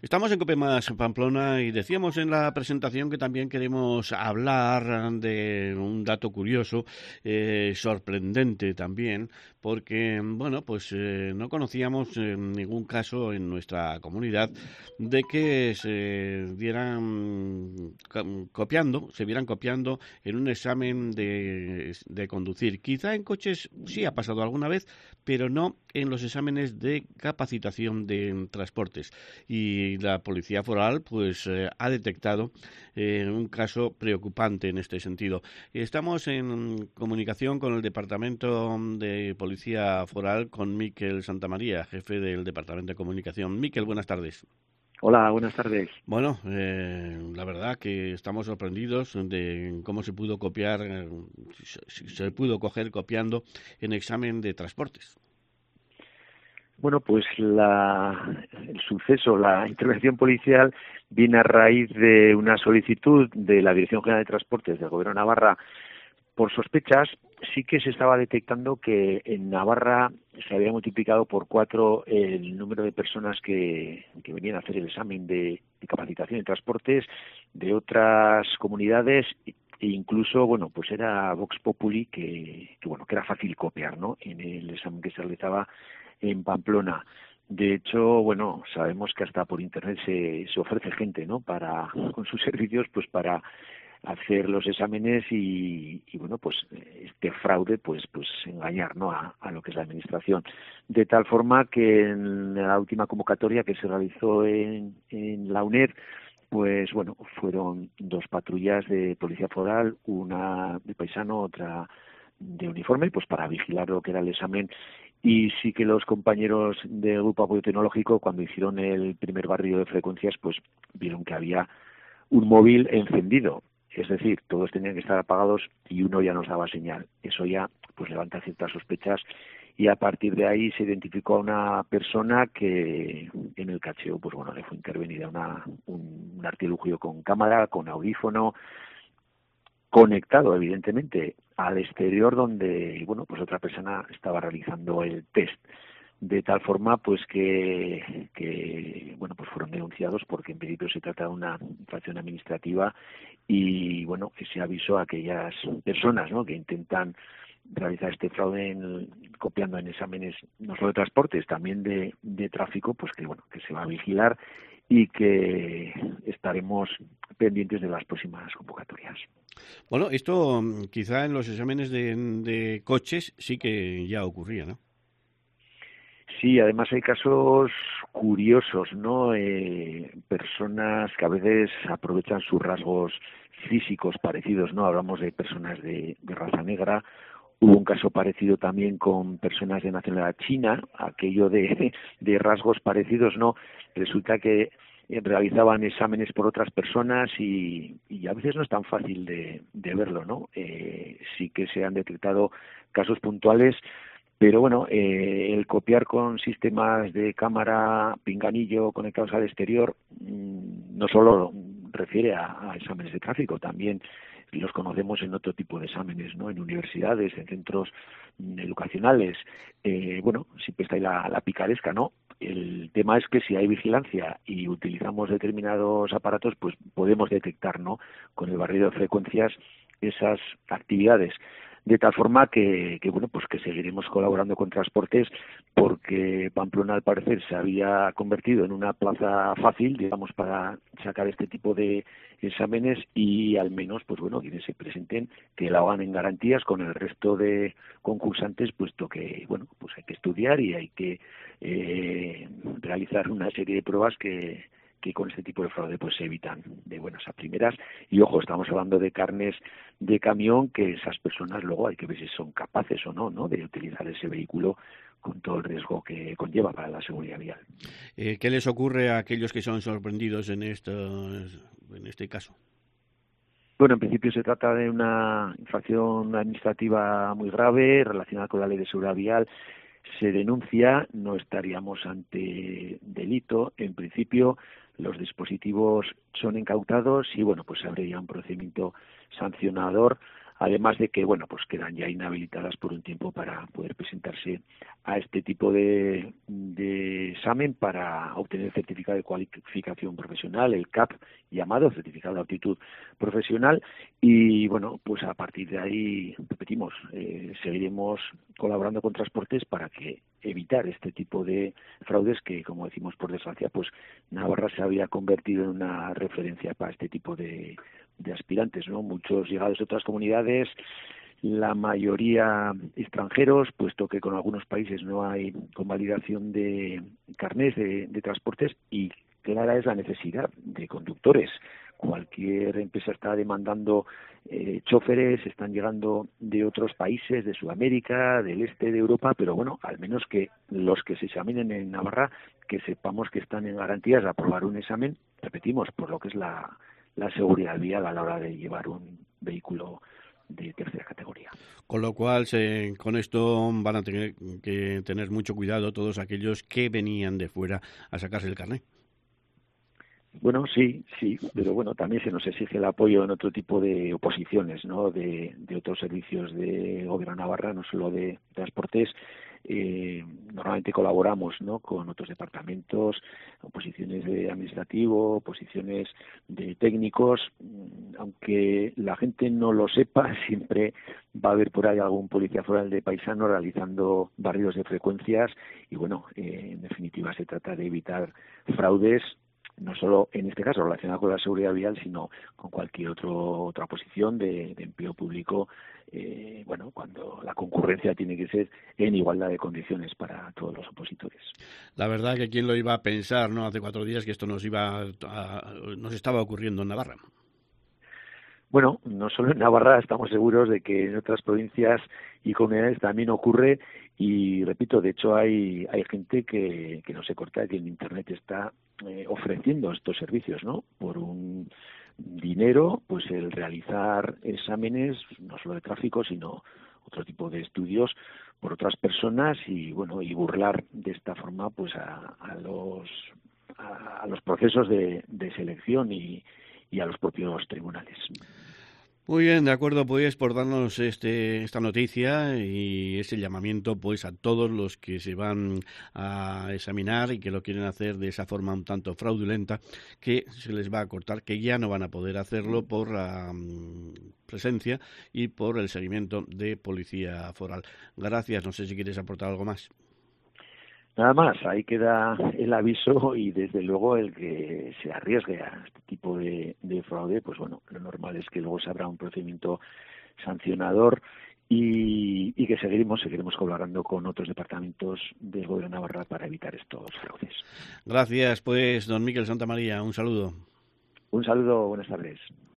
Estamos en Cope Más Pamplona y decíamos en la presentación que también queremos hablar de un dato curioso, sorprendente también, porque, bueno, pues no conocíamos ningún caso en nuestra comunidad de que se se vieran copiando en un examen de conducir. Quizá en coches sí ha pasado alguna vez, pero no en los exámenes de capacitación de transportes. Y la Policía Foral pues ha detectado un caso preocupante en este sentido. Estamos en comunicación con el Departamento de Policía Foral, con Miquel Santamaría, jefe del Departamento de Comunicación. Miquel, buenas tardes. Hola, buenas tardes. Bueno, la verdad que estamos sorprendidos de cómo se pudo copiar, se pudo coger copiando en examen de transportes. Bueno, pues el suceso, la intervención policial viene a raíz de una solicitud de la Dirección General de Transportes del Gobierno de Navarra por sospechas. Sí que se estaba detectando que en Navarra se había multiplicado por 4 el número de personas que venían a hacer el examen de capacitación en transportes de otras comunidades e incluso, bueno, pues era Vox Populi que era fácil copiar, ¿no?, en el examen que se realizaba en Pamplona. De hecho, bueno, sabemos que hasta por internet se ofrece gente, ¿no?, con sus servicios, pues para hacer los exámenes y bueno, pues este fraude, pues engañar, ¿no?, a lo que es la administración. De tal forma que en la última convocatoria que se realizó en la UNED, pues bueno, fueron 2 patrullas de policía foral, una de paisano, otra de uniforme, pues para vigilar lo que era el examen. Y sí que los compañeros del Grupo Apoyo Tecnológico, cuando hicieron el primer barrido de frecuencias, pues vieron que había un móvil encendido. Es decir, todos tenían que estar apagados y uno ya nos daba señal. Eso ya pues levanta ciertas sospechas y a partir de ahí se identificó a una persona que en el cacheo pues bueno, le fue intervenida un artilugio con cámara, con audífono, conectado evidentemente al exterior donde bueno, pues otra persona estaba realizando el test, de tal forma pues que bueno, pues fueron denunciados porque en principio se trata de una infracción administrativa y bueno, ese aviso a aquellas personas, ¿no?, que intentan realizar este fraude copiando en exámenes no solo de transportes, también de tráfico, pues que bueno, que se va a vigilar y que estaremos pendientes de las próximas convocatorias. Bueno, esto quizá en los exámenes de coches sí que ya ocurría, ¿no? Sí, además hay casos curiosos, ¿no? Personas que a veces aprovechan sus rasgos físicos parecidos, ¿no? Hablamos de personas de raza negra. Hubo un caso parecido también con personas de nacionalidad china, aquello de rasgos parecidos, ¿no? Resulta que realizaban exámenes por otras personas y a veces no es tan fácil de verlo, ¿no? Sí que se han detectado casos puntuales, pero bueno, el copiar con sistemas de cámara pinganillo conectados al exterior no solo refiere a exámenes de tráfico, también los conocemos en otro tipo de exámenes, ¿no?, en universidades, en centros educacionales. Bueno, siempre está ahí la picaresca, ¿no? El tema es que si hay vigilancia y utilizamos determinados aparatos, pues podemos detectar, ¿no?, con el barrido de frecuencias esas actividades. De tal forma que bueno, pues que seguiremos colaborando con transportes porque Pamplona al parecer se había convertido en una plaza fácil, digamos, para sacar este tipo de exámenes y al menos, pues bueno, quienes se presenten que lo hagan en garantías con el resto de concursantes, puesto que, bueno, pues hay que estudiar y hay que realizar una serie de pruebas que con este tipo de fraude pues se evitan de buenas a primeras. Y ojo, estamos hablando de carnes de camión que esas personas luego hay que ver si son capaces o no, ¿no?, de utilizar ese vehículo con todo el riesgo que conlleva para la seguridad vial. ¿Qué les ocurre a aquellos que son sorprendidos en este caso? Bueno, en principio se trata de una infracción administrativa muy grave relacionada con la Ley de Seguridad Vial. Se denuncia, no estaríamos ante delito. En principio, los dispositivos son incautados y, bueno, pues se abre ya un procedimiento sancionador además de que, bueno, pues quedan ya inhabilitadas por un tiempo para poder presentarse a este tipo de examen para obtener el certificado de cualificación profesional, el CAP llamado, certificado de aptitud profesional, y bueno, pues a partir de ahí, repetimos, seguiremos colaborando con Transportes para que evitar este tipo de fraudes que, como decimos, por desgracia, pues Navarra se había convertido en una referencia para este tipo de aspirantes, ¿no? Muchos llegados de otras comunidades, la mayoría extranjeros, puesto que con algunos países no hay convalidación de carnés de transportes, y clara es la necesidad de conductores. Cualquier empresa está demandando choferes, están llegando de otros países, de Sudamérica, del este de Europa, pero bueno, al menos que los que se examinen en Navarra, que sepamos que están en garantías de aprobar un examen, repetimos, por lo que es la seguridad vial a la hora de llevar un vehículo de tercera categoría. Con lo cual, con esto van a tener que tener mucho cuidado todos aquellos que venían de fuera a sacarse el carnet. Bueno, sí, pero bueno, también se nos exige el apoyo en otro tipo de oposiciones, ¿no? De otros servicios de Gobierno Navarra, no solo de transportes. Normalmente colaboramos, ¿no?, con otros departamentos, oposiciones de administrativo, oposiciones de técnicos, aunque la gente no lo sepa, siempre va a haber por ahí algún policía foral de paisano realizando barridos de frecuencias y bueno, en definitiva se trata de evitar fraudes, no solo en este caso relacionado con la seguridad vial, sino con cualquier otra posición de empleo público, bueno, cuando la concurrencia tiene que ser en igualdad de condiciones para todos los opositores. La verdad que quién lo iba a pensar, ¿no?, hace 4 días que esto nos estaba ocurriendo en Navarra. Bueno, no solo en Navarra, estamos seguros de que en otras provincias y comunidades también ocurre y, repito, de hecho hay gente que no se corta, que en Internet está ofreciendo estos servicios, ¿no? Por un dinero, pues el realizar exámenes, no solo de tráfico, sino otro tipo de estudios por otras personas y, bueno, y burlar de esta forma pues a los procesos de selección y a los propios tribunales. Muy bien, de acuerdo, pues por darnos esta noticia y ese llamamiento pues a todos los que se van a examinar y que lo quieren hacer de esa forma un tanto fraudulenta, que se les va a cortar, que ya no van a poder hacerlo por la presencia y por el seguimiento de policía foral. Gracias, no sé si quieres aportar algo más. Nada más, ahí queda el aviso y desde luego el que se arriesgue a este tipo de fraude, pues bueno, lo normal es que luego se abra un procedimiento sancionador y que seguiremos colaborando con otros departamentos del Gobierno de Navarra para evitar estos fraudes. Gracias, pues, don Miquel Santamaría, un saludo. Un saludo, buenas tardes.